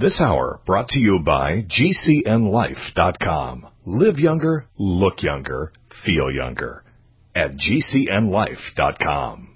This hour brought to you by GCNLife.com. Live younger, look younger, feel younger at GCNLife.com.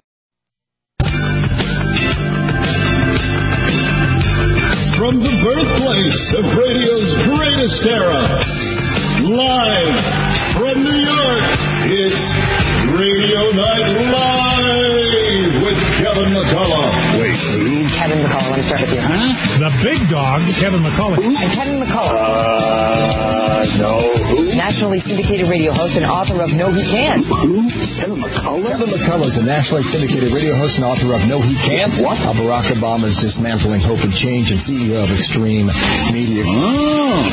From the birthplace of radio's greatest era, live from New York, it's Radio Night Live with Kevin McCullough. Wait, who? Kevin McCullough, let me start with you. Huh? The big dog, Kevin McCullough. And Kevin McCullough. No, who? Nationally syndicated radio host and author of No He Can't. Who? Kevin McCullough? Kevin McCullough is a nationally syndicated radio host and author of No He Can't. What? Barack Obama's Dismantling Hope and Change and CEO of Extreme Media. Oh.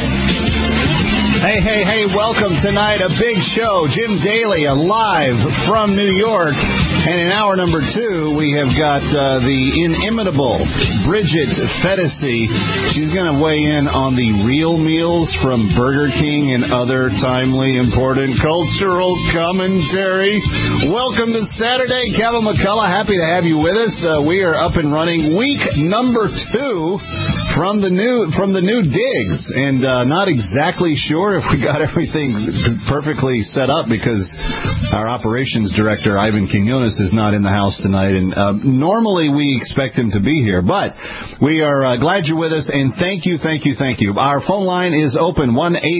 Hey, welcome tonight. A big show. Jim Daly, live from New York. And in hour number 2, we have got the inimitable Bridget Phetasy. She's going to weigh in on the real meals from Burger King and other timely, important cultural commentary. Welcome to Saturday. Kevin McCullough, happy to have you with us. We are up and running week number 2 from the new digs. And not exactly sure if we got everything perfectly set up because our operations director, Ivan Quinones, is not in the house tonight. And normally we expect him to be here. But we are glad you're with us. And thank you. Our phone line is open.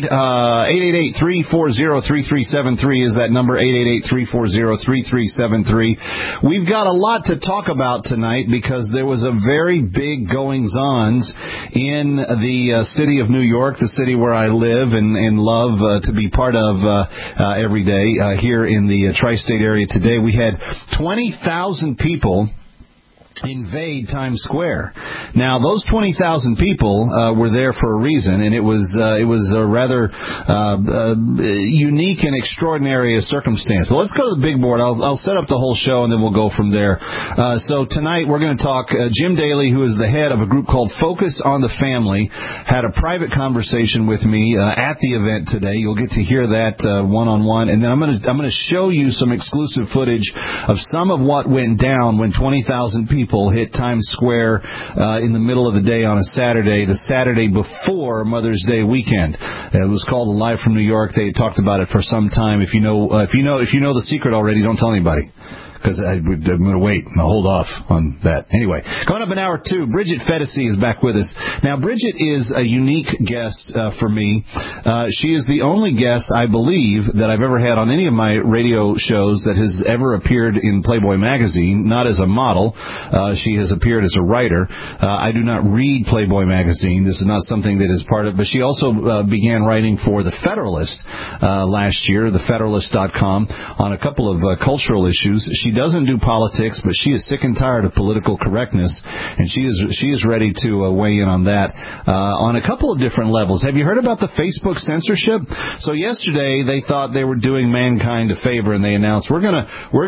888-340-3373 is that number, 888-340-3373. We've got a lot to talk about tonight because there was a very big goings-ons in the city of New York, the city where I live and love to be part of every day here in the tri-state area today. We had 20,000 people invade Times Square. Now, those 20,000 people were there for a reason, and it was a rather unique and extraordinary circumstance. But let's go to the big board. I'll set up the whole show, and then we'll go from there. So tonight we're going to talk. Jim Daly, who is the head of a group called Focus on the Family, had a private conversation with me at the event today. You'll get to hear that one-on-one, and then I'm going to show you some exclusive footage of some of what went down when 20,000 people hit Times Square in the middle of the day on a Saturday, the Saturday before Mother's Day weekend. It was called Live from New York. They talked about it for some time. If you know the secret already, don't tell anybody, because I'm going to wait and hold off on that. Anyway, coming up in hour 2, Bridget Phetasy is back with us. Now, Bridget is a unique guest for me. She is the only guest, I believe, that I've ever had on any of my radio shows that has ever appeared in Playboy magazine, not as a model. She has appeared as a writer. I do not read Playboy magazine. This is not something that is part of, but she also began writing for The Federalist last year, thefederalist.com, on a couple of cultural issues. She doesn't do politics, but she is sick and tired of political correctness, and she is ready to weigh in on that on a couple of different levels. Have you heard about the Facebook censorship? So yesterday they thought they were doing mankind a favor, and they announced we're gonna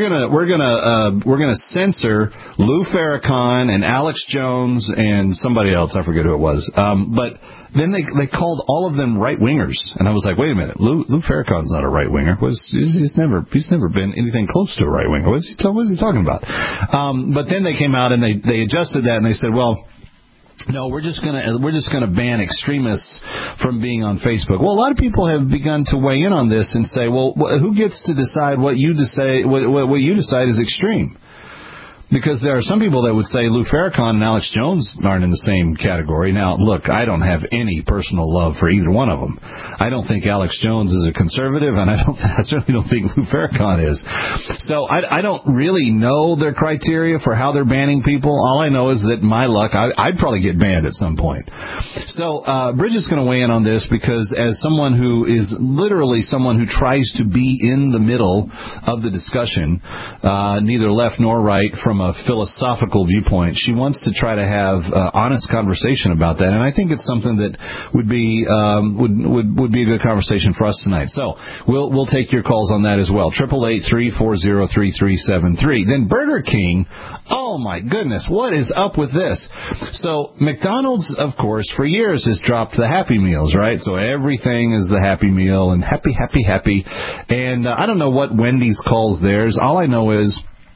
censor Lou Farrakhan and Alex Jones and somebody else. I forget who it was, but then they called all of them right-wingers. And I was like, wait a minute, Lou Farrakhan's not a right-winger. He's never been anything close to a right-winger. What is he talking about? But then they came out and they adjusted that and they said, well, no, we're just gonna ban extremists from being on Facebook. Well, a lot of people have begun to weigh in on this and say, well, who gets to decide what you decide is extreme? Because there are some people that would say Lou Farrakhan and Alex Jones aren't in the same category. Now, look, I don't have any personal love for either one of them. I don't think Alex Jones is a conservative, and I certainly don't think Lou Farrakhan is. So I don't really know their criteria for how they're banning people. All I know is that my luck, I'd probably get banned at some point. So Bridget's going to weigh in on this because as someone who is literally someone who tries to be in the middle of the discussion, neither left nor right, from a philosophical viewpoint, she wants to try to have honest conversation about that, and I think it's something that would be a good conversation for us tonight. So we'll take your calls on that as well. 888-340-3373. Then Burger King. Oh my goodness, what is up with this? So McDonald's, of course, for years has dropped the Happy Meals, right? So everything is the Happy Meal and happy. And I don't know what Wendy's calls theirs. All I know is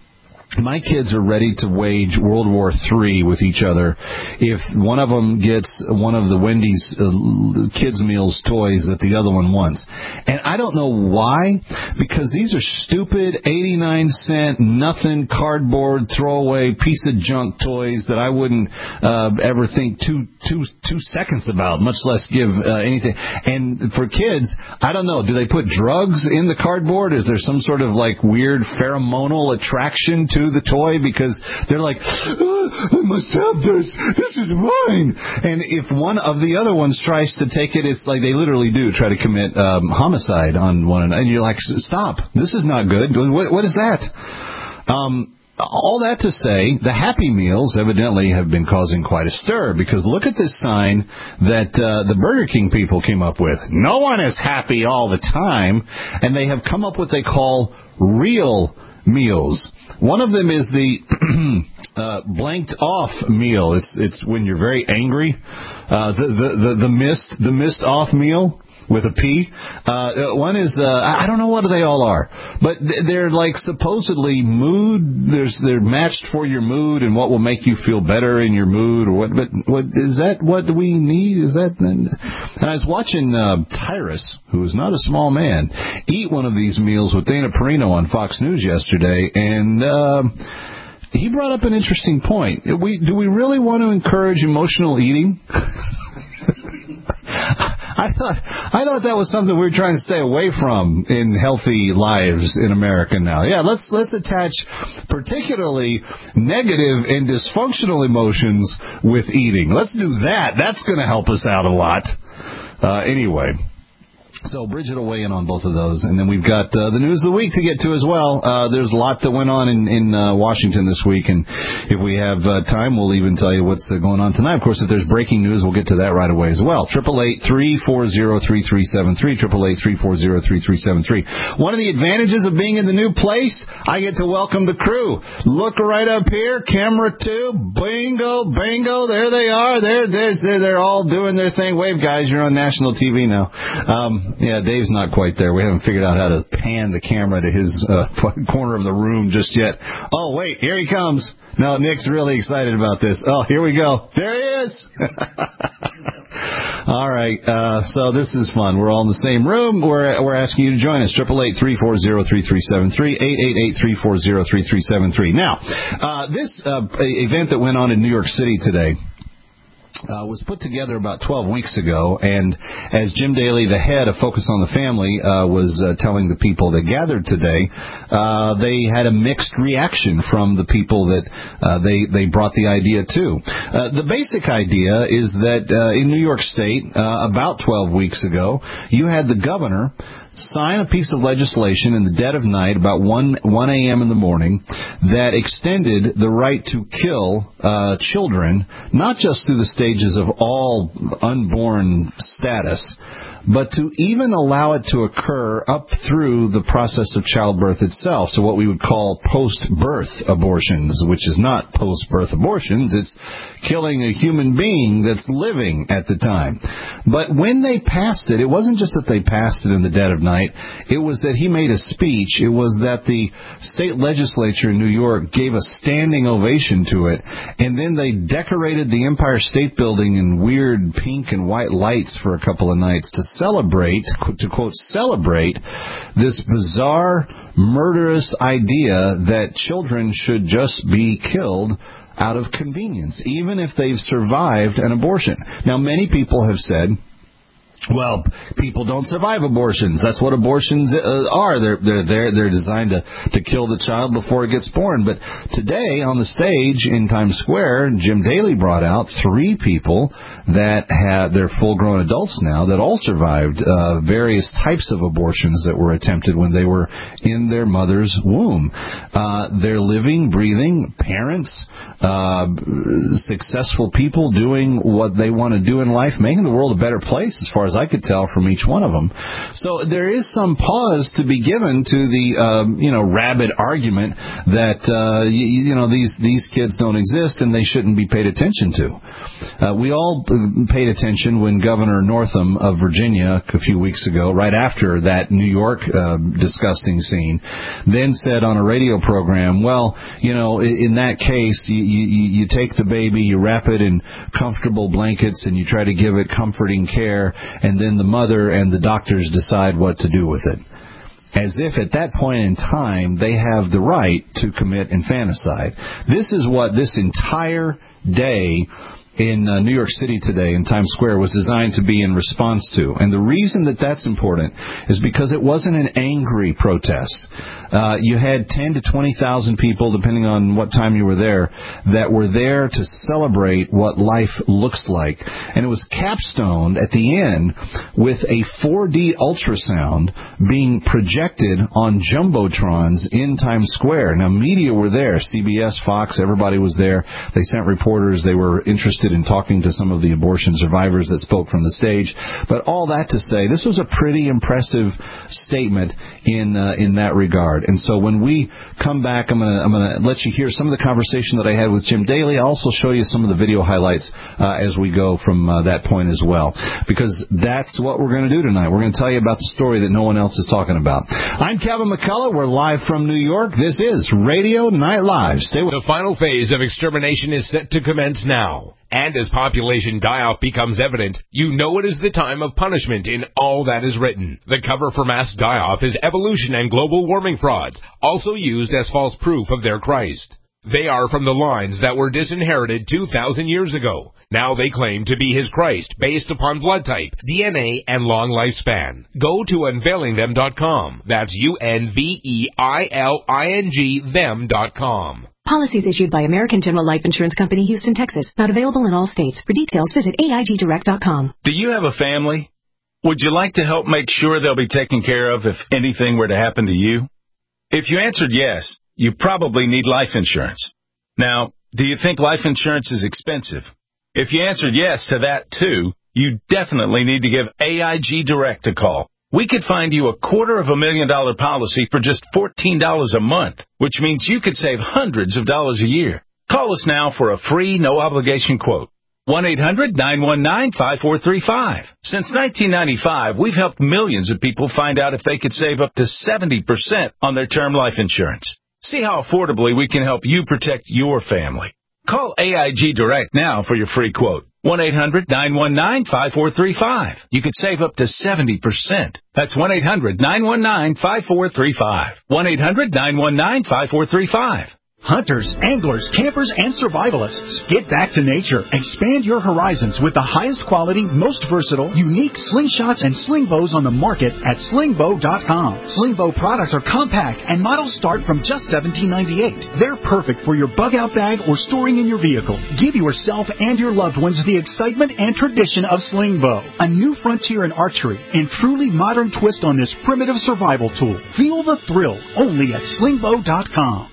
My kids are ready to wage World War III with each other if one of them gets one of the Wendy's kids' meals toys that the other one wants. And I don't know why, because these are stupid 89-cent, nothing, cardboard, throwaway, piece of junk toys that I wouldn't ever think two seconds about, much less give anything. And for kids, I don't know, do they put drugs in the cardboard? Is there some sort of like weird pheromonal attraction to the toy, because they're like, I must have this. This is mine. And if one of the other ones tries to take it, it's like they literally do try to commit homicide on one another. And you're like, stop. This is not good. What is that? All that to say, the Happy Meals evidently have been causing quite a stir, because look at this sign that the Burger King people came up with. No one is happy all the time. And they have come up with what they call real meals. One of them is the blanked off meal. It's when you're very angry. The missed off meal with a P. One is I don't know what they all are, but they're like supposedly mood. They're matched for your mood and what will make you feel better in your mood, or what. But what is that? What do we need? Is that? And I was watching Tyrus, who is not a small man, eat one of these meals with Dana Perino on Fox News yesterday, and he brought up an interesting point. Do we really want to encourage emotional eating? I thought that was something we were trying to stay away from in healthy lives in America now. Yeah, let's attach particularly negative and dysfunctional emotions with eating. Let's do that. That's going to help us out a lot. Anyway. So Bridget will weigh in on both of those. And then we've got the news of the week to get to as well. There's a lot that went on in Washington this week. And if we have time, we'll even tell you what's going on tonight. Of course, if there's breaking news, we'll get to that right away as well. 888-340-3373. 888-340-3373. One of the advantages of being in the new place, I get to welcome the crew. Look right up here. Camera 2. Bingo, bingo. There they are. They're all doing their thing. Wave, guys. You're on national TV now. Yeah, Dave's not quite there. We haven't figured out how to pan the camera to his corner of the room just yet. Oh, wait, here he comes. No, Nick's really excited about this. Oh, here we go. There he is. All right, so this is fun. We're all in the same room. We're asking you to join us. 888-340-3373. 888-340-3373. Now, this event that went on in New York City today was put together about 12 weeks ago, and as Jim Daly, the head of Focus on the Family, was telling the people that gathered today, they had a mixed reaction from the people that they brought the idea to. The basic idea is that in New York State, about 12 weeks ago, you had the governor sign a piece of legislation in the dead of night, about 1 a.m. in the morning, that extended the right to kill children, not just through the stages of all unborn status, but to even allow it to occur up through the process of childbirth itself. So what we would call post-birth abortions, which is not post-birth abortions, it's killing a human being that's living at the time. But when they passed it, it wasn't just that they passed it in the dead of night, it was that he made a speech. It was that the state legislature in New York gave a standing ovation to it, and then they decorated the Empire State Building in weird pink and white lights for a couple of nights to celebrate, to quote, celebrate this bizarre, murderous idea that children should just be killed out of convenience, even if they've survived an abortion. Now, many people have said, well, people don't survive abortions. That's what abortions are. They're designed to kill the child before it gets born. But today, on the stage in Times Square, Jim Daly brought out 3 people that they're full-grown adults now that all survived various types of abortions that were attempted when they were in their mother's womb. They're living, breathing parents, successful people doing what they want to do in life, making the world a better place as far as as I could tell from each one of them. So there is some pause to be given to the, rabid argument that, these kids don't exist and they shouldn't be paid attention to. We all paid attention when Governor Northam of Virginia a few weeks ago, right after that New York disgusting scene, then said on a radio program, well, in that case, you take the baby, you wrap it in comfortable blankets, and you try to give it comforting care, and then the mother and the doctors decide what to do with it. As if at that point in time they have the right to commit infanticide. This is what this entire day in New York City today in Times Square was designed to be in response to. And the reason that that's important is because it wasn't an angry protest. You had 10 to 20,000 people, depending on what time you were there, that were there to celebrate what life looks like. And it was capstoned at the end with a 4D ultrasound being projected on jumbotrons in Times Square. Now, media were there. CBS, Fox, everybody was there. They sent reporters. They were interested in talking to some of the abortion survivors that spoke from the stage. But all that to say, this was a pretty impressive statement in that regard. And so when we come back, I'm gonna let you hear some of the conversation that I had with Jim Daly. I'll also show you some of the video highlights as we go from that point as well, because that's what we're going to do tonight. We're going to tell you about the story that no one else is talking about. I'm Kevin McCullough. We're live from New York. This is Radio Night Live. Stay with us. The final phase of extermination is set to commence now. And as population die-off becomes evident, you know it is the time of punishment in all that is written. The cover for mass die-off is evolution and global warming frauds, also used as false proof of their Christ. They are from the lines that were disinherited 2,000 years ago. Now they claim to be his Christ based upon blood type, DNA, and long lifespan. Go to unveilingthem.com. That's UNVEILING them.com. Policies issued by American General Life Insurance Company, Houston, Texas. Not available in all states. For details, visit AIGdirect.com. Do you have a family? Would you like to help make sure they'll be taken care of if anything were to happen to you? If you answered yes, you probably need life insurance. Now, do you think life insurance is expensive? If you answered yes to that, too, you definitely need to give AIG Direct a call. We could find you a $250,000 policy for just $14 a month, which means you could save hundreds of dollars a year. Call us now for a free, no-obligation quote. 1-800-919-5435. Since 1995, we've helped millions of people find out if they could save up to 70% on their term life insurance. See how affordably we can help you protect your family. Call AIG Direct now for your free quote. 1-800-919-5435. You could save up to 70%. That's 1-800-919-5435. 1-800-919-5435. Hunters, anglers, campers, and survivalists. Get back to nature. Expand your horizons with the highest quality, most versatile, unique slingshots and sling bows on the market at slingbow.com. Slingbow products are compact and models start from just $17.98. They're perfect for your bug-out bag or storing in your vehicle. Give yourself and your loved ones the excitement and tradition of Slingbow, a new frontier in archery and truly modern twist on this primitive survival tool. Feel the thrill only at slingbow.com.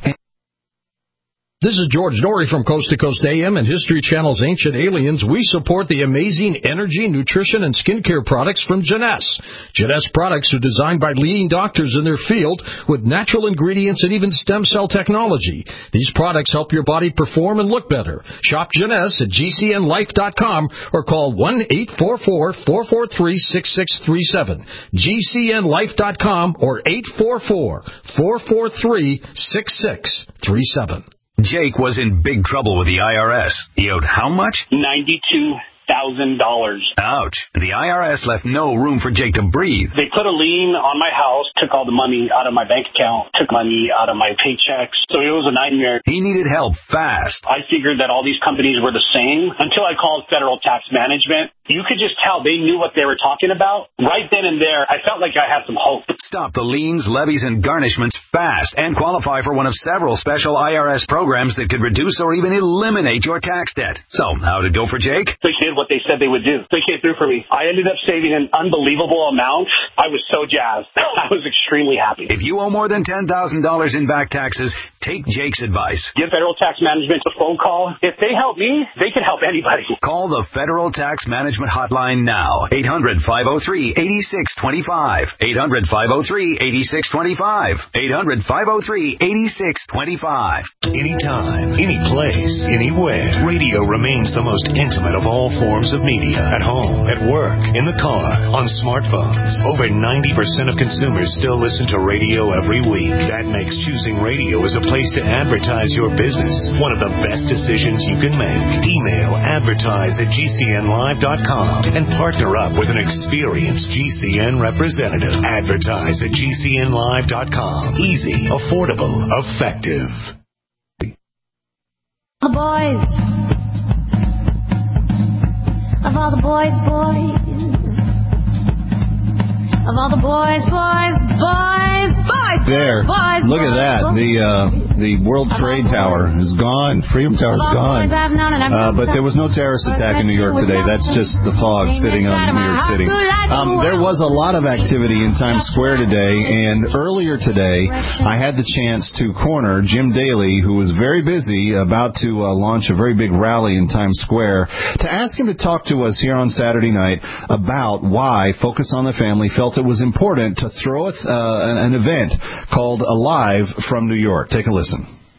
This is George Norrie from Coast to Coast AM and History Channel's Ancient Aliens. We support the amazing energy, nutrition, and skincare products from Jeunesse. Jeunesse products are designed by leading doctors in their field with natural ingredients and even stem cell technology. These products help your body perform and look better. Shop Jeunesse at GCNlife.com or call 1-844-443-6637. GCNlife.com or 844-443-6637. Jake was in big trouble with the IRS. He owed how much? $92,000. Ouch. The IRS left no room for Jake to breathe. They put a lien on my house, took all the money out of my bank account, took money out of my paychecks. So it was a nightmare. He needed help fast. I figured that all these companies were the same until I called Federal Tax Management. You could just tell they knew what they were talking about. Right then and there, I felt like I had some hope. Stop the liens, levies, and garnishments fast and qualify for one of several special IRS programs that could reduce or even eliminate your tax debt. So, how'd it go for Jake? They did what they said they would do. They came through for me. I ended up saving an unbelievable amount. I was so jazzed. I was extremely happy. If you owe more than $10,000 in back taxes, Take Jake's advice. Give Federal Tax Management a phone call. If they help me, they can help anybody. Call the Federal Tax Management Hotline now. 800-503-8625. 800-503-8625. 800-503-8625. Anytime, any place, anywhere. Radio remains the most intimate of all forms of media. At home, at work, in the car, on smartphones. Over 90% of consumers still listen to radio every week. That makes choosing radio as a place to advertise your business one of the best decisions you can make. Email advertise@gcnlive.com and partner up with an experienced GCN representative. Advertise@gcnlive.com. Easy, affordable, effective. The boys, of all the boys, of all the boys. There, look at that. The World Trade Tower is gone. Freedom Tower is gone. But there was no terrorist attack in New York today. That's just the fog sitting on New York City. There was a lot of activity in Times Square today, and earlier today, I had the chance to corner Jim Daly, who was very busy, about to launch a very big rally in Times Square, to ask him to talk to us here on Saturday night about why Focus on the Family felt it was important to throw an event called Alive from New York. Take a listen.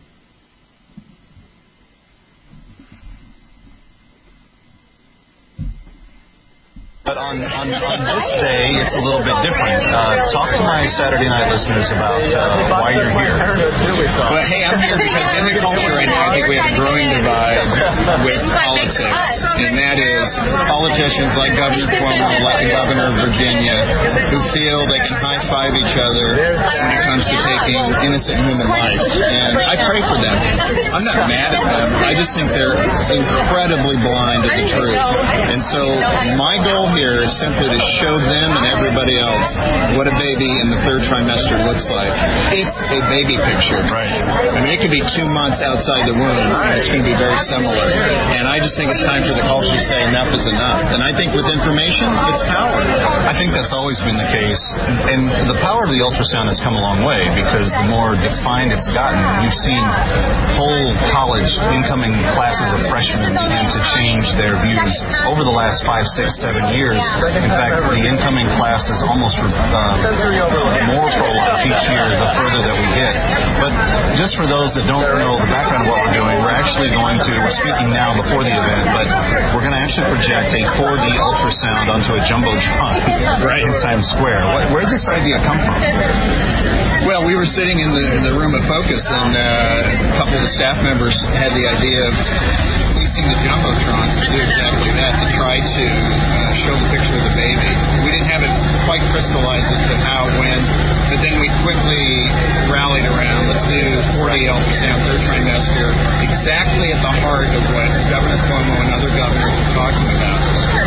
But on this day, it's a little bit different. Talk to my Saturday night listeners about why you're here. Well, hey, I'm here because in the culture right now, I think we have a growing divide with politics, and that is politicians like Governor Cuomo, like the governor of Virginia, who feel they can high-five each other when it comes to taking innocent human life. And I pray for them. I'm not mad at them. I just think they're incredibly blind to the truth. And so my goal here is simply to show them and everybody else what a baby in the third trimester looks like. It's a baby picture. Right. I mean, it could be 2 months outside the womb, and it's going to be very similar. And I just think it's time for the culture to say enough is enough. And I think with information, it's power. I think that's always been the case. And the power of the ultrasound has come a long way because the more defined it's gotten, you've seen whole college incoming classes of freshmen begin to change their views over the last 5, 6, 7 years. In fact, the incoming class is almost more pro-life each year the further that we get. But just for those that don't know the background of what we're doing, we're speaking now before the event, but we're going to actually project a 4D ultrasound onto a jumbotron in Times Square. Where did this idea come from? Well, we were sitting in the room of Focus, and a couple of the staff members had the idea of leasing the jumbotrons to do exactly that, to try to show the picture of the baby. We didn't have it quite crystallized as to how, when, but then we quickly rallied around. Let's do 4D ultrasound, third trimester, exactly at the heart of what Governor Cuomo and other governors are talking about.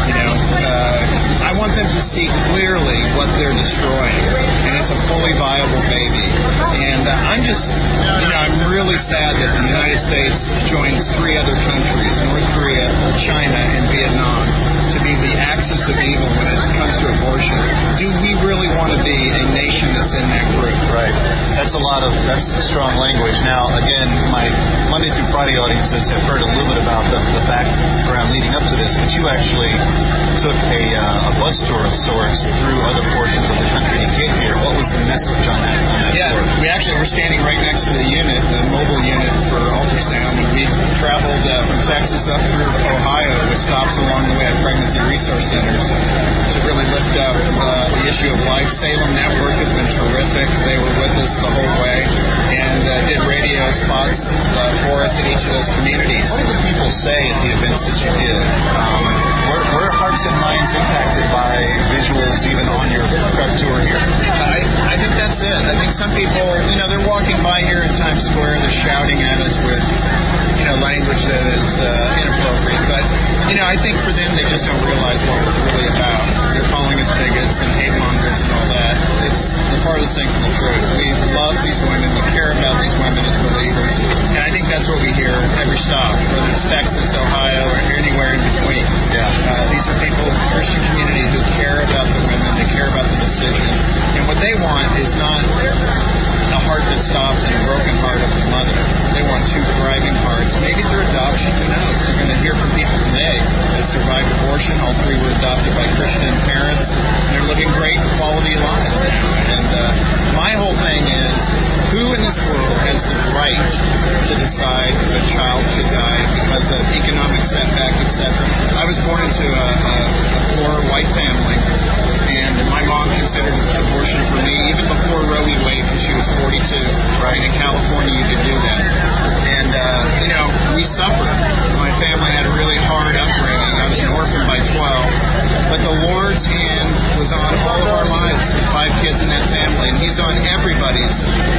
I want them to see clearly what they're destroying, and it's a fully viable baby. And I'm really sad that the United States joins 3 other countries, North Korea, China, and Vietnam, to be the axis of evil when it comes to abortion. Do we really want to be a nation that's in that group? Right. That's strong language. Now, again, my Monday through Friday audiences have heard a little bit about the background leading up to this, but you actually took a bus tour of sorts through other portions of the country to get here. What was the message on that tour? We're standing right next to the unit, the mobile unit for ultrasound, and we traveled from Texas up through Ohio with stops along the way at pregnancy resource centers to really lift up the issue of life. Salem Network has been terrific. They were with us the whole way and did radio spots for us in each of those communities. What did the people say at the events that you did? Were hearts and minds impacted by visuals even on your prep tour here? I think that's it. I think some people, they're walking by here in Times Square, they're shouting at us with, language that is inappropriate. But, I think for them, they just don't realize what we're really about. They're calling us bigots and hate mongers and all that. It's the farthest thing from the truth. We love these women. We care about these women as believers. And I think that's what we hear every stop, whether it's Texas, Ohio, or anywhere in between. These are people in the Christian community who care about the women. They care about the decision. And what they want is not a heart that stops and a broken heart of the mother. All three were adopted by Christian parents, and they're living great quality lives now. And my whole thing is, who in this world has the right to decide if a child should die because of economic setback, etc.? I was born into a poor white family, and my mom considered abortion for me even before Roe v. Wade, when she was 42. Right, in California, you could do that. And, we suffered. My family had a really hard upbringing. I was an orphan by 12. But the Lord's hand was on all of our lives. 5 kids in that family, and He's on everybody's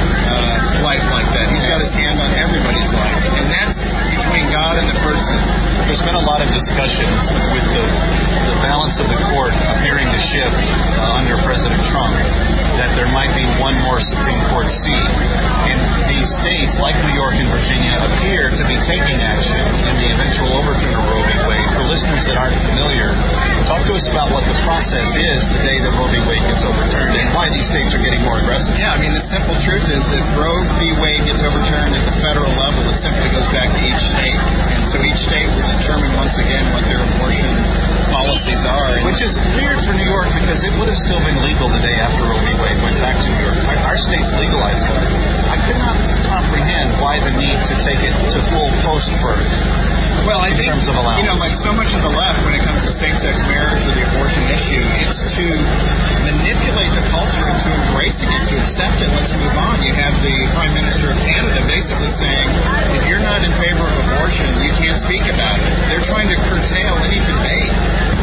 life like that. He's got His hand on everybody's life. And that's between God and the person. There's been a lot of discussions with the balance of the court appearing to shift under President Trump, that there might be one more Supreme Court seat. And these states, like New York and Virginia, appear to be taking action in the eventual overturn of Roe v. Wade. For listeners that aren't familiar, talk to us about what the process is the day that Roe v. Wade gets overturned and why these states are getting more aggressive. Yeah, I mean, the simple truth is if Roe v. Wade gets overturned at the federal level, it simply goes back to each state. And so each state will determine once again what their abortion policies are. Which is weird for New York, because it would have still been legal the day after Roe v. Wade went back to New York. Our state's legalized it. I could not comprehend why the need to take it to full post-birth. Well, I think, terms of allowance. Like so much of the left when it comes to same-sex marriage or the abortion issue, it's to manipulate the culture into embracing it, to accept it, let's move on. You have the Prime Minister of Canada basically saying, if you're not in favor of abortion, you can't speak about it. They're trying to curtail any debate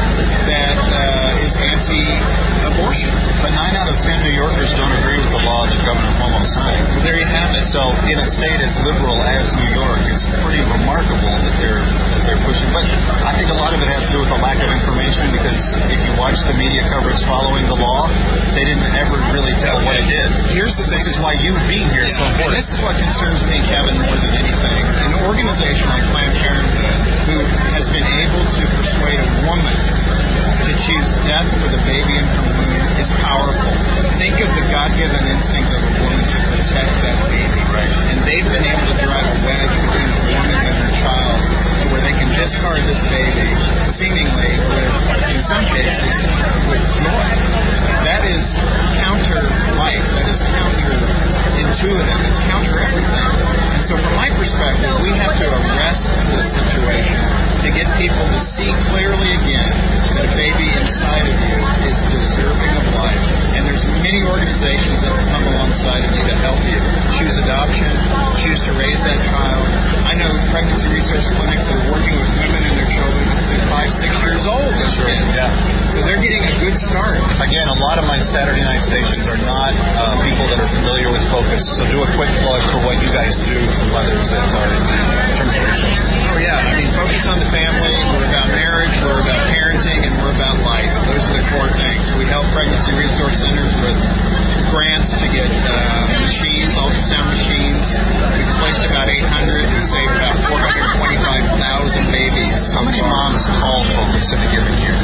that is anti-abortion. But 9 out of 10 New Yorkers don't agree with the law that Governor Cuomo signed. Well, there you have it. So in a state as liberal as New York, it's pretty remarkable that they're pushing. But I think a lot of it has to do with the lack of information, because if you watch the media coverage following the law, they didn't ever really tell what it did. Here's the thing. This is why you being here so important. And this is what concerns me, Kevin, more than anything. An organization like Planned Parenthood, who has been able to persuade a woman to choose death for the baby in her womb, is powerful. Think of the God-given instinct of a woman to protect that baby. Right. And they've been able to drive a wedge between the woman and her child to where they can discard this baby, seemingly with, in some cases, with joy. That is counter-life. That is counter-intuitive. It's counter-everything. And so from my perspective, we have to arrest this situation to get people to see clearly again that a baby inside of you is deserving of life. And there's many organizations that will come alongside of you to help you choose adoption, choose to raise that child. I know pregnancy resource clinics that are working with women and their children to 5-6 years old. Those kids. Yeah. So they're getting a good start. Again, a lot of my Saturday night stations are not people that are familiar with Focus. So do a quick plug for what you guys do for mothers that are in terms of resources. Oh yeah, I mean, Focus on the Family. We're about marriage. We're about parenting, and we're about life. Those are the core things. We help pregnancy resource centers with grants to get machines, ultrasound machines. We've placed about 800. We've saved about 425,000 babies. How many moms call Focus in a given year?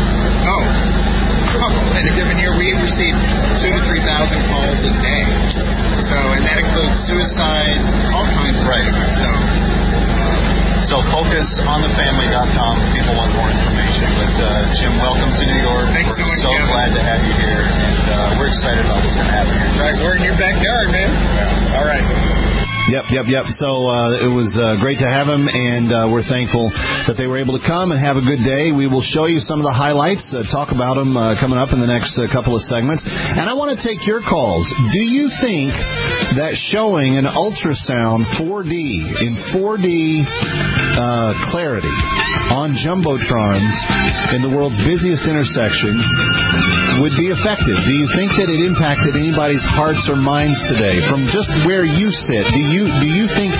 In a given year, we receive 2,000 to 3,000 calls a day. So, and that includes suicide, all kinds of things. So focusonthefamily.com if people want more information. But Jim, welcome to New York. Thanks so much, Kevin. Glad to have you here, and we're excited about what's going to happen here. Right, we're in your backyard, man. Yeah. All right. Yep. So it was great to have him, and we're thankful that they were able to come and have a good day. We will show you some of the highlights, talk about them coming up in the next couple of segments. And I want to take your calls. Do you think that showing an ultrasound 4D in 4D clarity on jumbotrons in the world's busiest intersection would be effective? Do you think that it impacted anybody's hearts or minds today from just where you sit? Do you think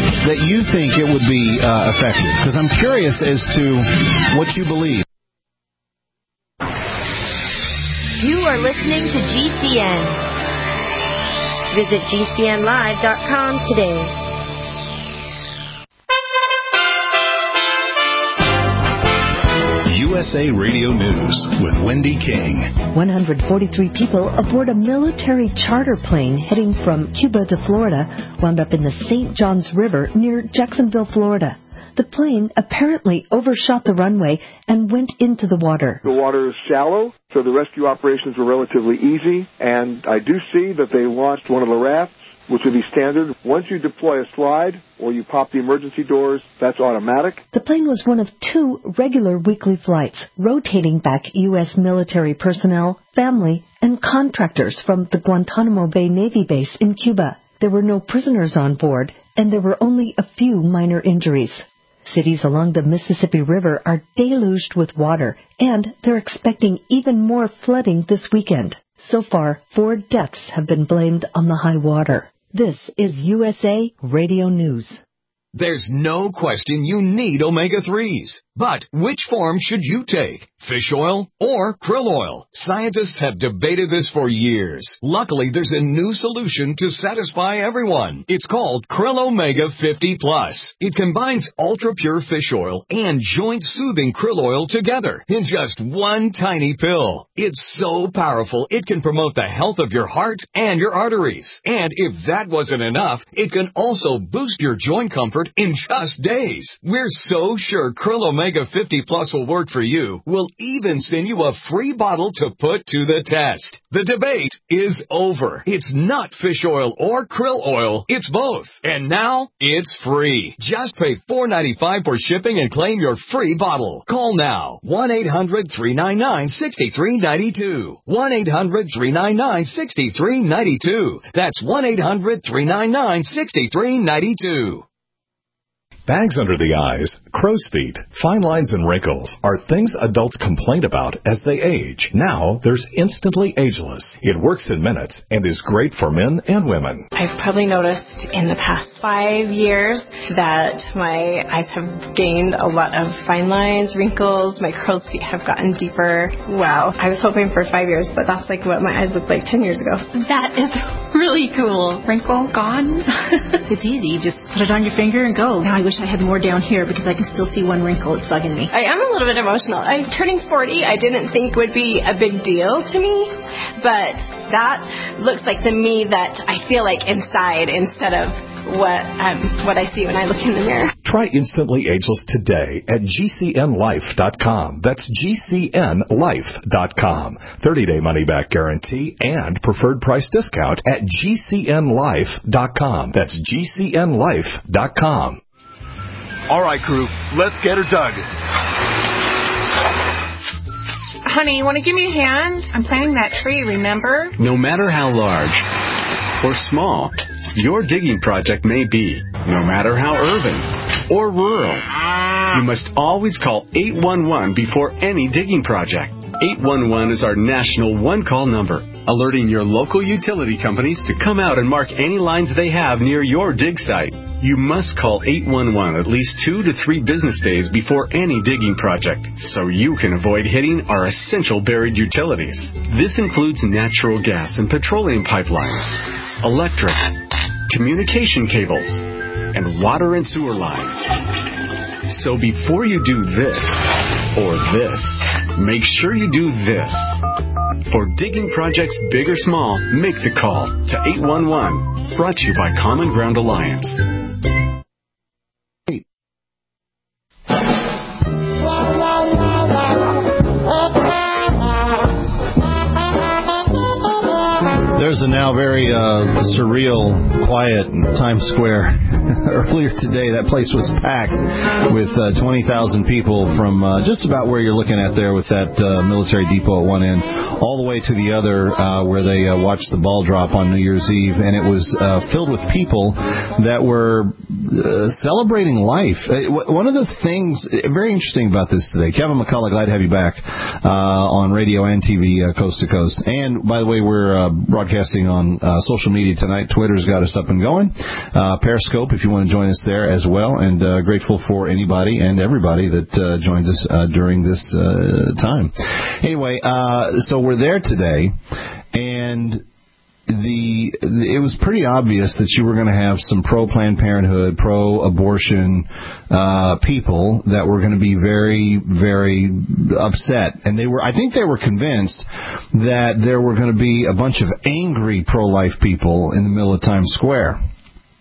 it would be effective? Because I'm curious as to what you believe. You are listening to GCN. Visit GCNlive.com today. USA Radio News with Wendy King. 143 people aboard a military charter plane heading from Cuba to Florida wound up in the St. Johns River near Jacksonville, Florida. The plane apparently overshot the runway and went into the water. The water is shallow, so the rescue operations were relatively easy, and I do see that they launched one of the rafts, which would be standard. Once you deploy a slide or you pop the emergency doors, that's automatic. The plane was one of 2 regular weekly flights, rotating back U.S. military personnel, family, and contractors from the Guantanamo Bay Navy base in Cuba. There were no prisoners on board, and there were only a few minor injuries. Cities along the Mississippi River are deluged with water, and they're expecting even more flooding this weekend. So far, 4 deaths have been blamed on the high water. This is USA Radio News. There's no question you need omega-3s. But which form should you take? Fish oil or krill oil? Scientists have debated this for years. Luckily, there's a new solution to satisfy everyone. It's called Krill Omega 50 Plus. It combines ultra-pure fish oil and joint-soothing krill oil together in just one tiny pill. It's so powerful, it can promote the health of your heart and your arteries. And if that wasn't enough, it can also boost your joint comfort in just days. We're so sure Krill Omega 50 Plus will work for you. We'll even send you a free bottle to put to the test. The debate is over. It's not fish oil or krill oil. It's both. And now it's free. Just pay $4.95 for shipping and claim your free bottle. Call now. 1-800-399-6392. 1-800-399-6392. That's 1-800-399-6392. Bags under the eyes, crow's feet, fine lines and wrinkles are things adults complain about as they age. Now, there's Instantly Ageless. It works in minutes and is great for men and women. I've probably noticed in the past 5 years that my eyes have gained a lot of fine lines, wrinkles, my crow's feet have gotten deeper. Wow. I was hoping for 5 years, but that's like what my eyes looked like 10 years ago. That is really cool. Wrinkle gone. It's easy. Just put it on your finger and go. Now I wish I had more down here because I can still see one wrinkle. It's bugging me. I am a little bit emotional. I'm turning 40. I didn't think would be a big deal to me, but that looks like the me that I feel like inside instead of what I see when I look in the mirror. Try Instantly Ageless today at GCNLife.com. That's GCNLife.com. 30-day money-back guarantee and preferred price discount at GCNLife.com. That's GCNLife.com. All right, crew, let's get her dug. Honey, you want to give me a hand? I'm planting that tree, remember? No matter how large or small your digging project may be, no matter how urban or rural, you must always call 811 before any digging project. 811 is our national one-call number, alerting your local utility companies to come out and mark any lines they have near your dig site. You must call 811 at least 2 to 3 business days before any digging project, so you can avoid hitting our essential buried utilities. This includes natural gas and petroleum pipelines, electric, communication cables, and water and sewer lines. So before you do this or this, make sure you do this. For digging projects big or small, make the call to 811. Brought to you by Common Ground Alliance. There's a now very surreal, quiet Times Square. Earlier today, that place was packed with 20,000 people from just about where you're looking at there with that military depot at one end, all the way to the other where they watched the ball drop on New Year's Eve. And it was filled with people that were celebrating life. One of the things very interesting about this today, Kevin McCullough, glad to have you back on radio and TV, coast to coast. And, by the way, we're broadcasting on social media tonight. Twitter's got us up and going. Periscope, if you want to join us there as well. And grateful for anybody and everybody that joins us during this time. Anyway, so we're there today, and it was pretty obvious that you were going to have some pro-Planned Parenthood, pro-abortion people that were going to be very, very upset. And I think they were convinced that there were going to be a bunch of angry pro-life people in the middle of Times Square.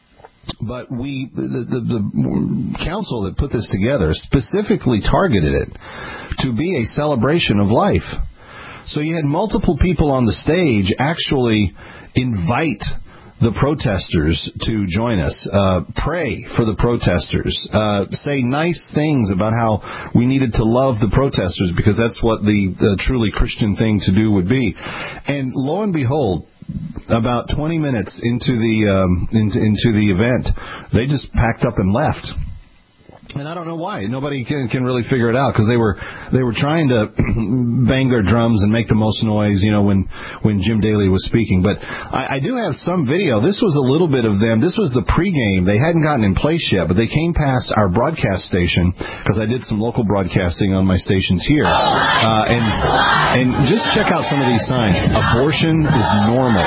But the council that put this together specifically targeted it to be a celebration of life. So you had multiple people on the stage actually invite the protesters to join us, pray for the protesters, say nice things about how we needed to love the protesters because that's what the truly Christian thing to do would be. And lo and behold, about 20 minutes into the event, they just packed up and left. And I don't know why. Nobody can really figure it out because they were trying to bang their drums and make the most noise, when Jim Daly was speaking. But I do have some video. This was a little bit of them. This was the pregame. They hadn't gotten in place yet, but they came past our broadcast station because I did some local broadcasting on my stations here. And just check out some of these signs. Abortion is normal.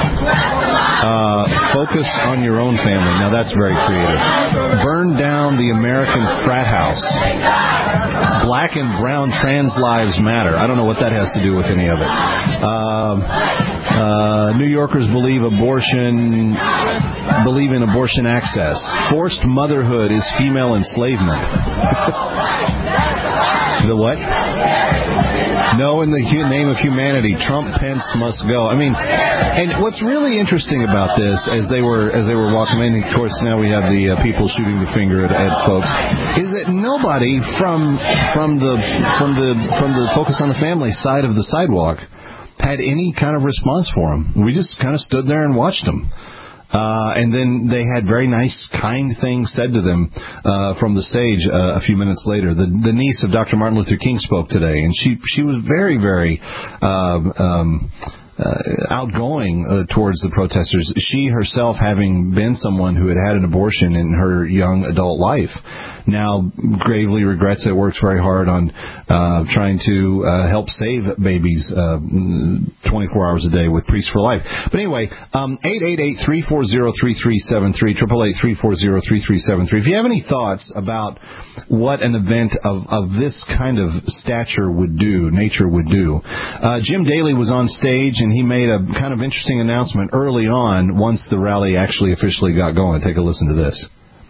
Focus on your own family. Now that's very creative. Burn down the American frat house. Black and brown trans lives matter. I don't know what that has to do with any of it. New Yorkers believe in abortion access. Forced motherhood is female enslavement. The what? No, in the name of humanity, Trump Pence must go. I mean, and what's really interesting about this, as they were walking in, of course now we have the people shooting the finger at folks, is that nobody from the Focus on the Family side of the sidewalk had any kind of response for them. We just kind of stood there and watched them. And then they had very nice, kind things said to them from the stage a few minutes later. The niece of Dr. Martin Luther King spoke today, and she was very, very outgoing towards the protesters. She herself having been someone who had an abortion in her young adult life, now gravely regrets it, works very hard on trying to help save babies 24 hours a day with Priests for Life. But anyway, 888-340-3373, 888-340-3373. If you have any thoughts about what an event of this kind of stature would do, nature would do, Jim Daly was on stage and he made a kind of interesting announcement early on once the rally actually officially got going. Take a listen to this.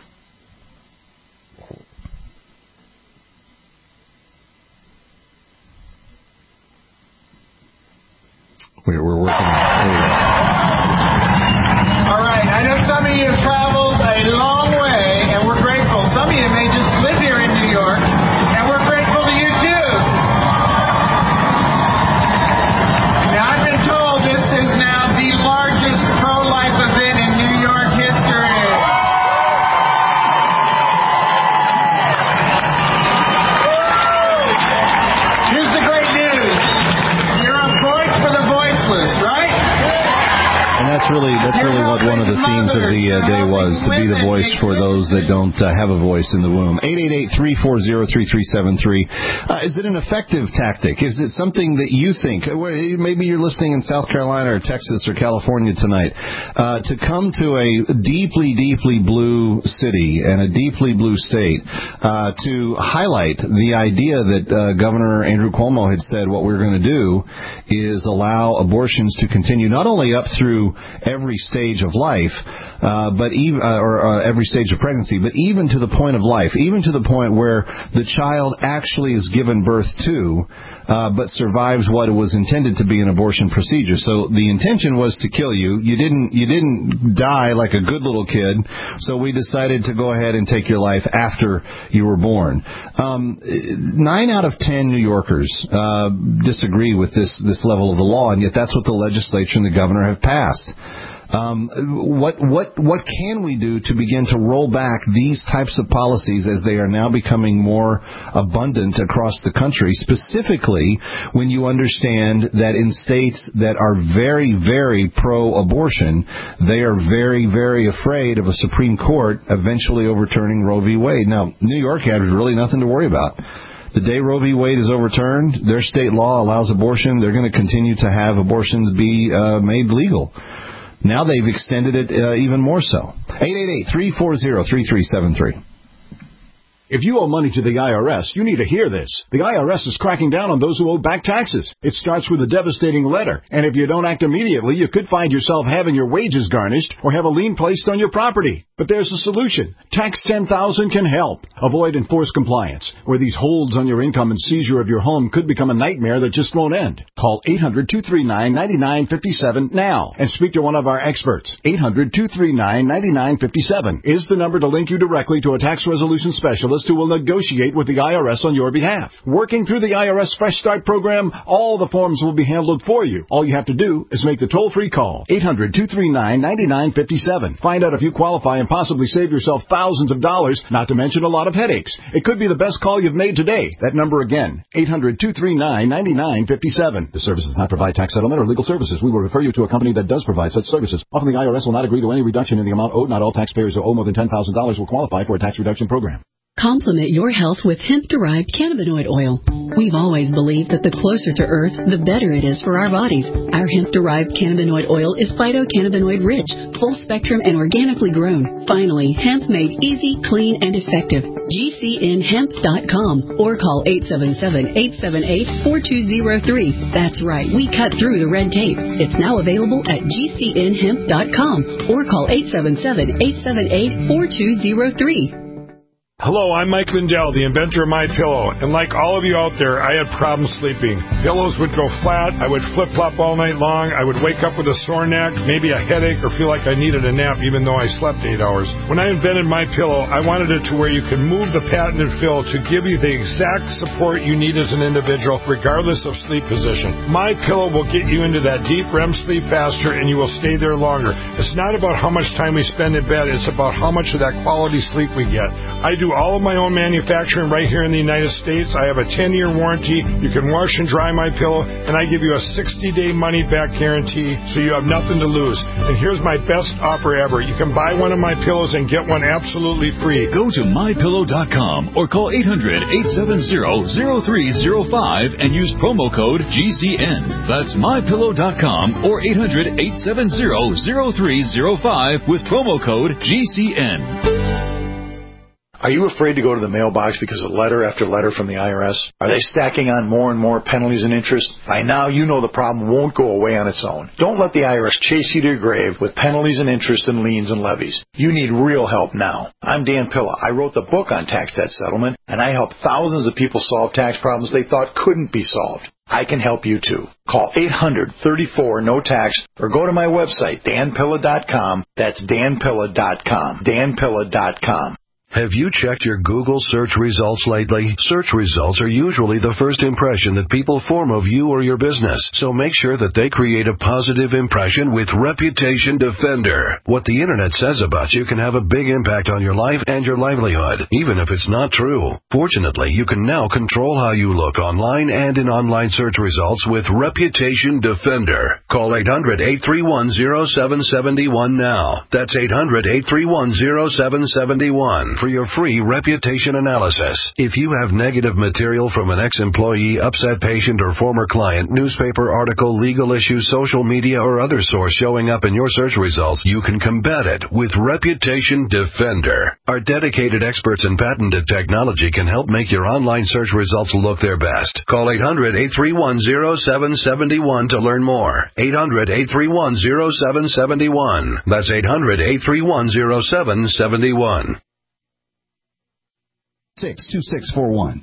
We're working on it. All right. I know some of you have traveled a long way, and we're grateful. Some of you may just live here in New York, and we're grateful to you, too. Now, I've been told this is now the largest pro-life event in New York history. Here's the great news. You're a voice for the voiceless, right? And that's really what one of the themes of the day was, to be the voice for those that don't have a voice in the womb. 888-340-3373. Is it an effective tactic? Is it something that you think, maybe you're listening in South Carolina or Texas or California tonight, to come to a deeply, deeply blue city and a deeply blue state, to highlight the idea that Governor Andrew Cuomo had said what we're going to do is allow abortions to continue not only up through every stage of life, but even every stage of pregnancy, but even to the point of life, even to the point where the child actually is given birth to, but survives what was intended to be an abortion procedure. So the intention was to kill you. You didn't die like a good little kid. So we decided to go ahead and take your life after you were born. 9 out of 10 New Yorkers disagree with this level of the law, and yet that's what the legislature and the governor have passed. What can we do to begin to roll back these types of policies as they are now becoming more abundant across the country, specifically when you understand that in states that are very, very pro-abortion, they are very, very afraid of a Supreme Court eventually overturning Roe v. Wade. Now, New York had really nothing to worry about. The day Roe v. Wade is overturned, their state law allows abortion. They're going to continue to have abortions be made legal. Now they've extended it even more so. 888-340-3373. If you owe money to the IRS, you need to hear this. The IRS is cracking down on those who owe back taxes. It starts with a devastating letter, and if you don't act immediately, you could find yourself having your wages garnished or have a lien placed on your property. But there's a solution. Tax 10,000 can help. Avoid enforced compliance, where these holds on your income and seizure of your home could become a nightmare that just won't end. Call 800-239-9957 now and speak to one of our experts. 800-239-9957 is the number to link you directly to a tax resolution specialist who will negotiate with the IRS on your behalf. Working through the IRS Fresh Start program, all the forms will be handled for you. All you have to do is make the toll-free call. 800-239-9957. Find out if you qualify and possibly save yourself thousands of dollars, not to mention a lot of headaches. It could be the best call you've made today. That number again, 800-239-9957. The service does not provide tax settlement or legal services. We will refer you to a company that does provide such services. Often the IRS will not agree to any reduction in the amount owed. Not all taxpayers who owe more than $10,000 will qualify for a tax reduction program. Complement your health with hemp-derived cannabinoid oil. We've always believed that the closer to Earth, the better it is for our bodies. Our hemp-derived cannabinoid oil is phytocannabinoid-rich, full-spectrum, and organically grown. Finally, hemp made easy, clean, and effective. GCNhemp.com or call 877-878-4203. That's right, we cut through the red tape. It's now available at GCNhemp.com or call 877-878-4203. Hello, I'm Mike Lindell, the inventor of MyPillow, and like all of you out there, I had problems sleeping. Pillows would go flat, I would flip-flop all night long, I would wake up with a sore neck, maybe a headache, or feel like I needed a nap even though I slept 8 hours. When I invented MyPillow, I wanted it to where you could move the patented fill to give you the exact support you need as an individual, regardless of sleep position. MyPillow will get you into that deep REM sleep faster, and you will stay there longer. It's not about how much time we spend in bed, it's about how much of that quality sleep we get. I do all of my own manufacturing right here in the United States. I have a 10-year warranty. You can wash and dry my pillow, and I give you a 60-day money-back guarantee, so you have nothing to lose. And here's my best offer ever. You can buy one of my pillows and get one absolutely free. Go to MyPillow.com or call 800-870-0305 and use promo code GCN. That's MyPillow.com or 800-870-0305 with promo code GCN. Are you afraid to go to the mailbox because of letter after letter from the IRS? Are they stacking on more and more penalties and interest? By now, you know the problem won't go away on its own. Don't let the IRS chase you to your grave with penalties and interest and liens and levies. You need real help now. I'm Dan Pilla. I wrote the book on tax debt settlement, and I helped thousands of people solve tax problems they thought couldn't be solved. I can help you too. Call 800-34-NO-TAX or go to my website, danpilla.com. That's danpilla.com. danpilla.com. Have you checked your Google search results lately? Search results are usually the first impression that people form of you or your business, so make sure that they create a positive impression with Reputation Defender. What the Internet says about you can have a big impact on your life and your livelihood, even if it's not true. Fortunately, you can now control how you look online and in online search results with Reputation Defender. Call 800-831-0771 now. That's 800-831-0771. For your free reputation analysis. If you have negative material from an ex-employee, upset patient, or former client, newspaper article, legal issue, social media, or other source showing up in your search results, you can combat it with Reputation Defender. Our dedicated experts in patented technology can help make your online search results look their best. Call 800-831-0771 to learn more. 800-831-0771. That's 800-831-0771. 62641.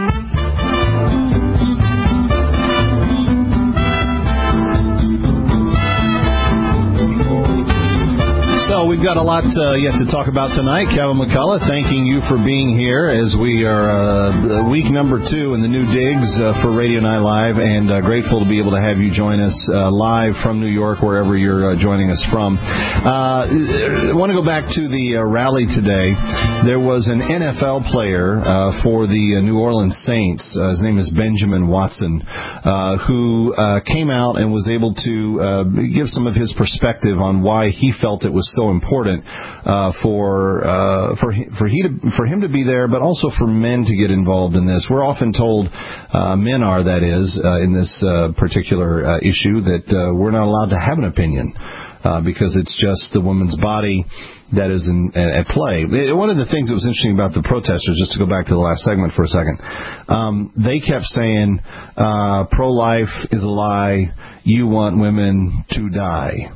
So we've got a lot yet to talk about tonight. Kevin McCullough, thanking you for being here as we are week number 2 in the new digs for Radio Night Live, and grateful to be able to have you join us live from New York, wherever you're joining us from. I want to go back to the rally today. There was an NFL player for the New Orleans Saints. His name is Benjamin Watson, who came out and was able to give some of his perspective on why he felt it was so important for him to be there, but also for men to get involved in this. We're often told, men are, that is, in this particular issue, that we're not allowed to have an opinion. because it's just the woman's body that is at play. One of the things that was interesting about the protesters, just to go back to the last segment for a second, they kept saying pro-life is a lie, you want women to die.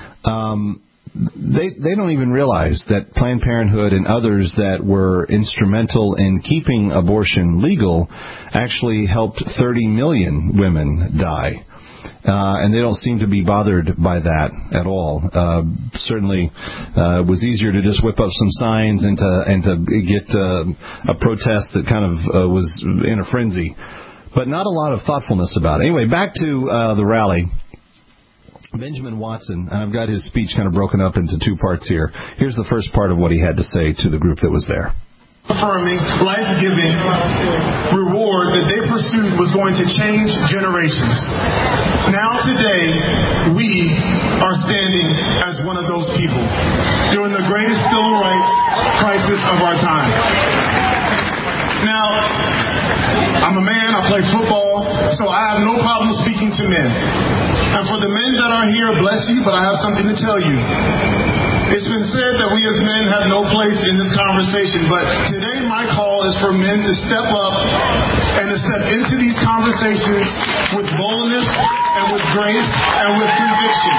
They don't even realize that Planned Parenthood and others that were instrumental in keeping abortion legal actually helped 30 million women die. And they don't seem to be bothered by that at all. Certainly, it was easier to just whip up some signs and to get a protest that kind of was in a frenzy. But not a lot of thoughtfulness about it. Anyway, back to the rally. Benjamin Watson, and I've got his speech kind of broken up into two parts here. Here's the first part of what he had to say to the group that was there. Affirming, life-giving reward that they pursued was going to change generations. Now today, we are standing as one of those people during the greatest civil rights crisis of our time. Now, I'm a man, I play football, so I have no problem speaking to men. And for the men that are here, bless you, but I have something to tell you. It's been said that we as men have no place in this conversation, but today my call is for men to step up and to step into these conversations with boldness and with grace and with conviction.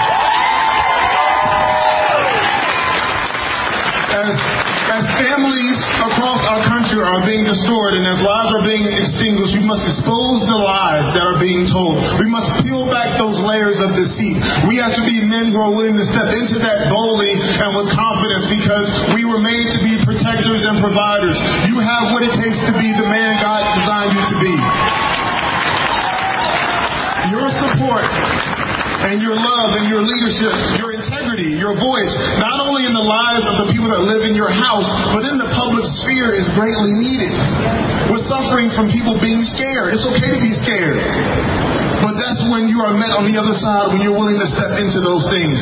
As families across our country are being destroyed and as lives are being extinguished, we must expose the lies that are being told. We must peel back those layers of deceit. We have to be men who are willing to step into that boldly and with confidence, because we were made to be protectors and providers. You have what it takes to be the man God designed you to be. Your support and your love and your leadership, your integrity, your voice, not only in the lives of the people that live in your house, but in the public sphere is greatly needed. We're suffering from people being scared. It's okay to be scared. But that's when you are met on the other side, when you're willing to step into those things.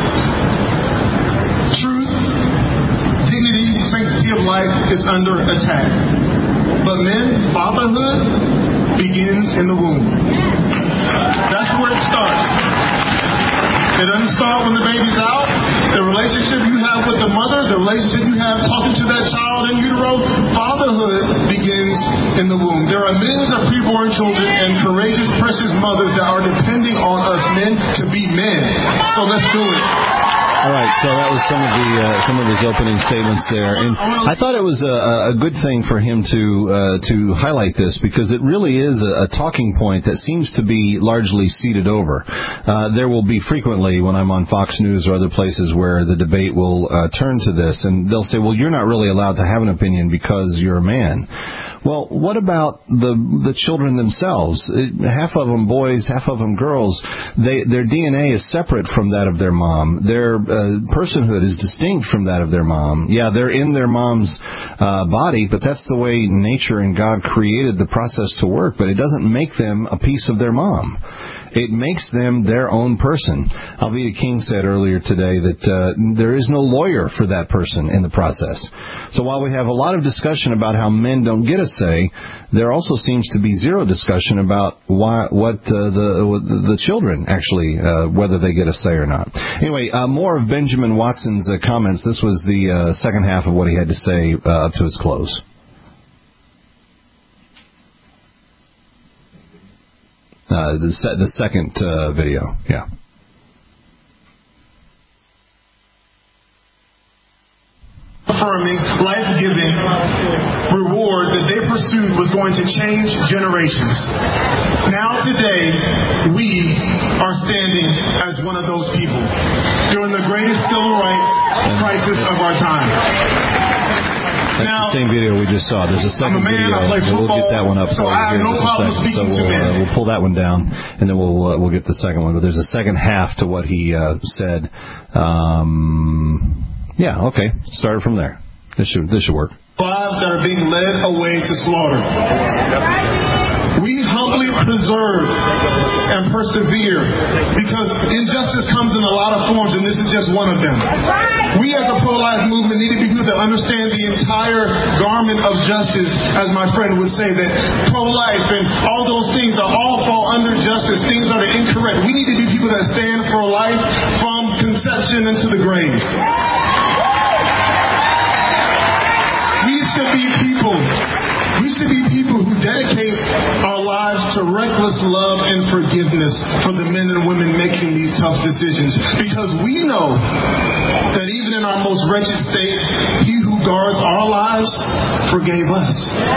Truth, dignity, sanctity of life is under attack. But men, fatherhood begins in the womb. That's where it starts. It doesn't start when the baby's out. The relationship you have with the mother, the relationship you have talking to that child in utero, fatherhood begins in the womb. There are millions of preborn children and courageous, precious mothers that are depending on us men to be men. So let's do it. All right, so that was some of his opening statements there, and I thought it was a good thing for him to highlight this, because it really is a talking point that seems to be largely ceded over. There will be frequently, when I'm on Fox News or other places, where the debate will turn to this, and they'll say, well, you're not really allowed to have an opinion because you're a man. Well, what about the children themselves? Half of them boys, half of them girls. Their DNA is separate from that of their mom. Their personhood is distinct from that of their mom. Yeah, they're in their mom's body, but that's the way nature and God created the process to work. But it doesn't make them a piece of their mom. It makes them their own person. Alveda King said earlier today that there is no lawyer for that person in the process. So while we have a lot of discussion about how men don't get a say, there also seems to be zero discussion about what the children actually, whether they get a say or not. Anyway, more of Benjamin Watson's comments. This was the second half of what he had to say up to his close. The second video, yeah. Affirming, life-giving reward that they pursued was going to change generations. Now today, we are standing as one of those people during the greatest civil rights crisis of our time. That's the same video we just saw. There's a second video. We'll get that one up for you here in just a second. So we'll pull that one down, and then we'll get the second one. But there's a second half to what he said. Yeah, okay. Start from there. This should work. Lives that are being led away to slaughter. We humbly preserve and persevere because injustice comes in a lot of forms, and this is just one of them. We as a pro-life movement need to be people that understand the entire garment of justice, as my friend would say, that pro-life and all those things are all fall under justice. Things that are incorrect. We need to be people that stand for life from conception deception into the grave. We should be people who dedicate our lives to reckless love and forgiveness for the men and women making these tough decisions. Because we know that even in our most wretched state, He who guards our lives forgave us.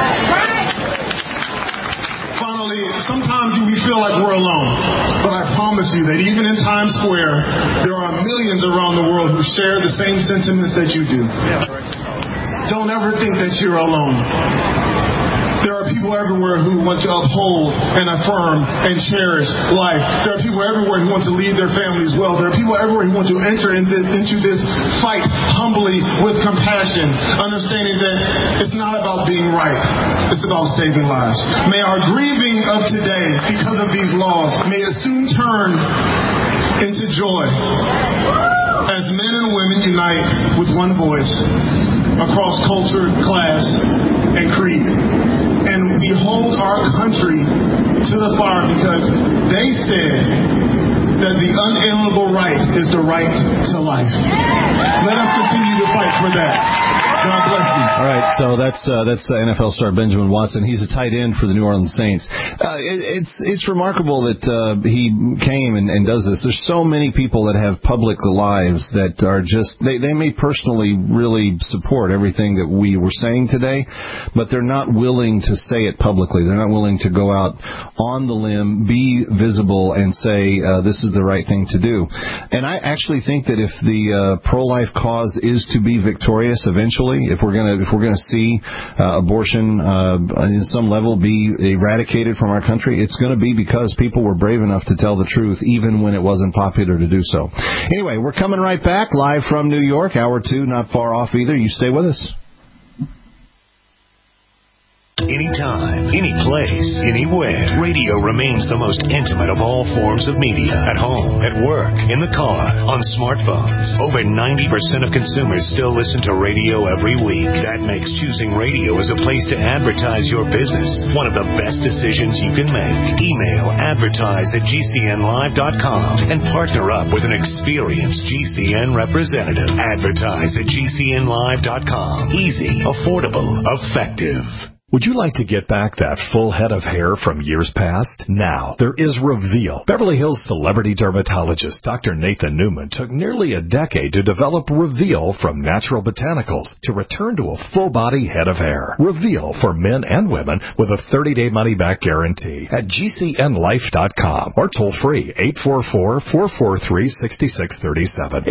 Finally, sometimes we feel like we're alone. But I promise you that even in Times Square, there are millions around the world who share the same sentiments that you do. Don't ever think that you're alone. There are people everywhere who want to uphold and affirm and cherish life. There are people everywhere who want to lead their families well. There are people everywhere who want to enter into this fight humbly with compassion, understanding that it's not about being right. It's about saving lives. May our grieving of today, because of these laws, may it soon turn into joy as men and women unite with one voice across culture, class, and creed. And we hold our country to the fire because they said that the unalienable right is the right to life. Let us continue to fight for that. God bless you. All right, so that's NFL star Benjamin Watson. He's a tight end for the New Orleans Saints. It's remarkable that he came and does this. There's so many people that have public lives that are just they may personally really support everything that we were saying today, but they're not willing to say it publicly. They're not willing to go out on the limb, be visible, and say this is the right thing to do. And I actually think that if the pro-life cause is to be victorious eventually, if we're gonna see abortion in some level be eradicated from our country, it's going to be because people were brave enough to tell the truth even when it wasn't popular to do so. Anyway, we're coming right back live from New York. Hour 2, not far off either. You stay with us. Anytime, any place, anywhere. Radio remains the most intimate of all forms of media. At home, at work, in the car, on smartphones. Over 90% of consumers still listen to radio every week. That makes choosing radio as a place to advertise your business one of the best decisions you can make. Email advertise@gcnlive.com and partner up with an experienced GCN representative. Advertise@gcnlive.com. Easy, affordable, effective. Would you like to get back that full head of hair from years past? Now, there is Reveal. Beverly Hills celebrity dermatologist Dr. Nathan Newman took nearly a decade to develop Reveal from natural botanicals to return to a full-body head of hair. Reveal for men and women with a 30-day money-back guarantee at GCNlife.com or toll-free 844-443-6637.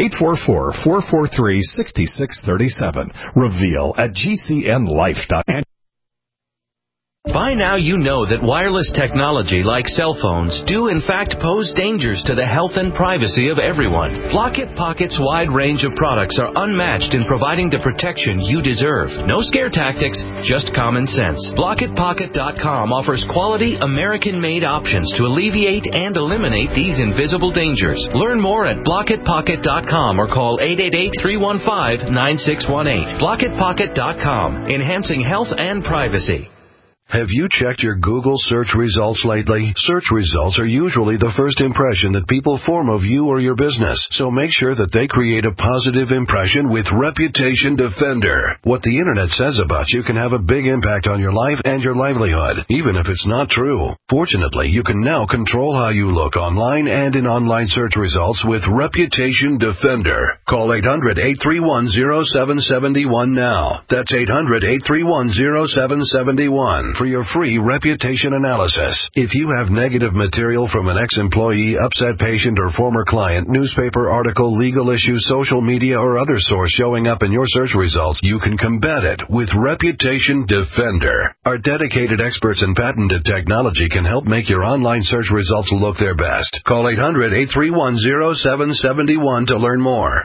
844-443-6637. Reveal at GCNlife.com. By now you know that wireless technology like cell phones do in fact pose dangers to the health and privacy of everyone. Blockit Pocket's wide range of products are unmatched in providing the protection you deserve. No scare tactics, just common sense. BlockitPocket.com offers quality American-made options to alleviate and eliminate these invisible dangers. Learn more at BlockitPocket.com or call 888-315-9618. BlockitPocket.com, enhancing health and privacy. Have you checked your Google search results lately? Search results are usually the first impression that people form of you or your business, so make sure that they create a positive impression with Reputation Defender. What the Internet says about you can have a big impact on your life and your livelihood, even if it's not true. Fortunately, you can now control how you look online and in online search results with Reputation Defender. Call 800-831-0771 now. That's 800-831-0771. For your free reputation analysis. If you have negative material from an ex-employee, upset patient, or former client, newspaper article, legal issue, social media, or other source showing up in your search results, you can combat it with Reputation Defender. Our dedicated experts in patented technology can help make your online search results look their best. Call 800-831-0771 to learn more.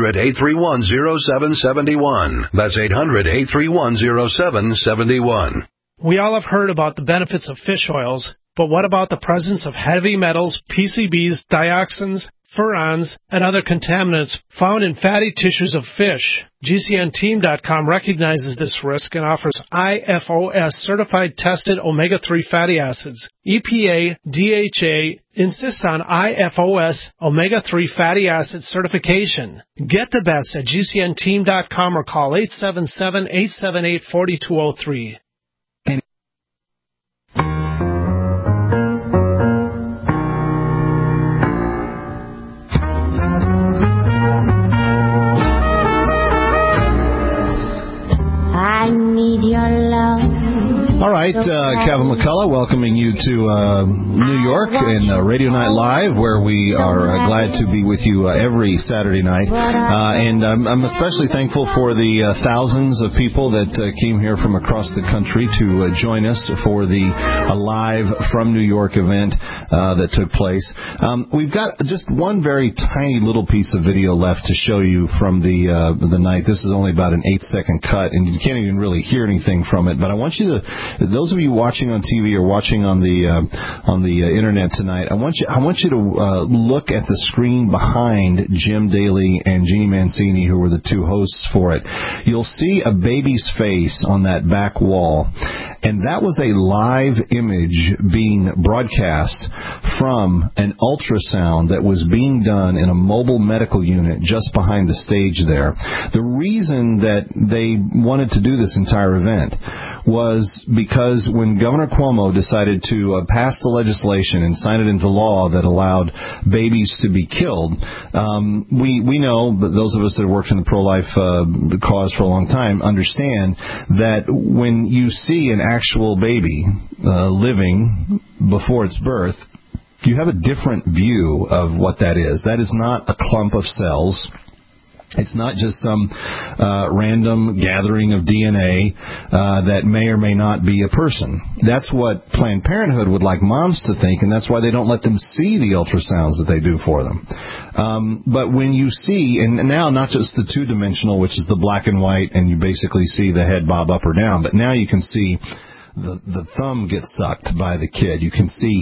800-831-0771. That's 800-831-0771. We all have heard about the benefits of fish oils, but what about the presence of heavy metals, PCBs, dioxins, furans, and other contaminants found in fatty tissues of fish? GCNteam.com recognizes this risk and offers IFOS certified tested omega-3 fatty acids, EPA, DHA, insist on IFOS omega-3 fatty acid certification. Get the best at GCNteam.com or call 877-878-4203. I need your love. All right, Kevin McCullough welcoming you to New York and Radio Night Live, where we are glad to be with you every Saturday night. And I'm especially thankful for the thousands of people that came here from across the country to join us for the Live from New York event that took place. We've got just one very tiny little piece of video left to show you from the night. This is only about an 8-second cut, and you can't even really hear anything from it. But I want you to, those of you watching on TV or watching on the internet tonight, I want you to look at the screen behind Jim Daly and Jeannie Mancini, who were the two hosts for it. You'll see a baby's face on that back wall, and that was a live image being broadcast from an ultrasound that was being done in a mobile medical unit just behind the stage there. The reason that they wanted to do this entire event was because when Governor Cuomo decided to pass the legislation and sign it into law that allowed babies to be killed, we know, but those of us that have worked in the pro-life cause for a long time understand that when you see an actual baby living before its birth, you have a different view of what that is. That is not a clump of cells. It's not just some random gathering of DNA that may or may not be a person. That's what Planned Parenthood would like moms to think, and that's why they don't let them see the ultrasounds that they do for them. But when you see, and now not just the two-dimensional, which is the black and white, and you basically see the head bob up or down, but now you can see the thumb gets sucked by the kid. You can see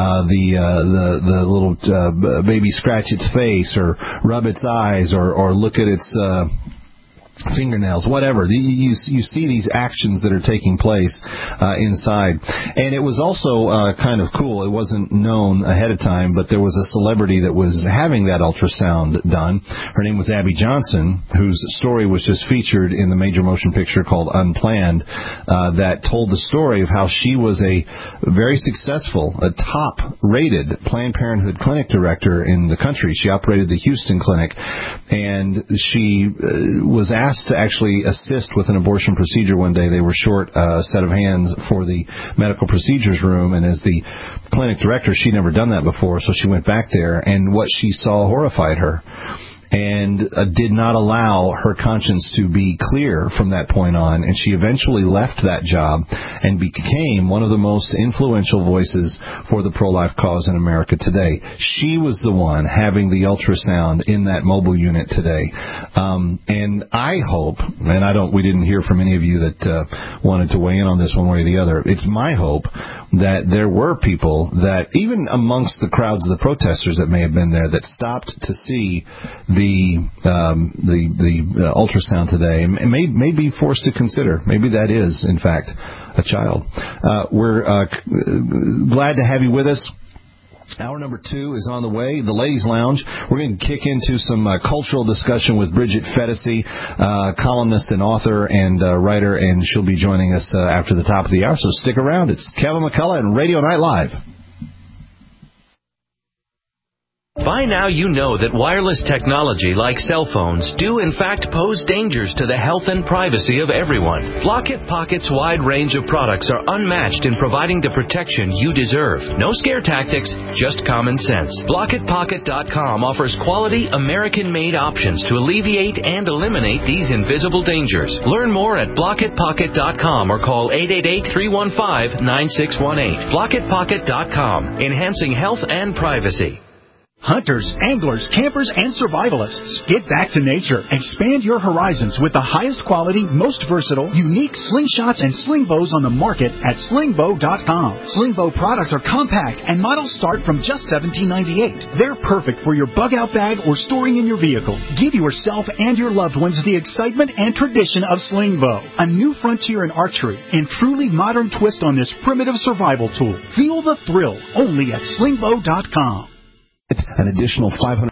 the little baby scratch its face or rub its eyes or look at its fingernails, whatever. You see these actions that are taking place inside. And it was also kind of cool. It wasn't known ahead of time, but there was a celebrity that was having that ultrasound done. Her name was Abby Johnson, whose story was just featured in the major motion picture called Unplanned, that told the story of how she was a very successful, a top-rated Planned Parenthood clinic director in the country. She operated the Houston clinic, and she was asked to actually assist with an abortion procedure one day. They were short a set of hands for the medical procedures room, and as the clinic director, she'd never done that before, so she went back there, and what she saw horrified her, and did not allow her conscience to be clear from that point on. And she eventually left that job and became one of the most influential voices for the pro-life cause in America today. She was the one having the ultrasound in that mobile unit today. And I hope, and we didn't hear from any of you that wanted to weigh in on this one way or the other. It's my hope that there were people that, even amongst the crowds of the protesters that may have been there, that stopped to see the ultrasound today, and may be forced to consider. Maybe that is, in fact, a child. We're glad to have you with us. Hour number 2 is on the way. The Ladies Lounge. We're going to kick into some cultural discussion with Bridget Fedesi, columnist and author and writer, and she'll be joining us after the top of the hour. So stick around. It's Kevin McCullough and Radio Night Live. By now you know that wireless technology like cell phones do in fact pose dangers to the health and privacy of everyone. Block-It Pocket's wide range of products are unmatched in providing the protection you deserve. No scare tactics, just common sense. BlockItPocket.com offers quality American-made options to alleviate and eliminate these invisible dangers. Learn more at BlockItPocket.com or call 888-315-9618. BlockItPocket.com, enhancing health and privacy. Hunters, anglers, campers, and survivalists, get back to nature. Expand your horizons with the highest quality, most versatile, unique slingshots and sling bows on the market at slingbow.com. Slingbow products are compact and models start from just $17.98. They're perfect for your bug-out bag or storing in your vehicle. Give yourself and your loved ones the excitement and tradition of Slingbow, a new frontier in archery and truly modern twist on this primitive survival tool. Feel the thrill only at slingbow.com. An additional $500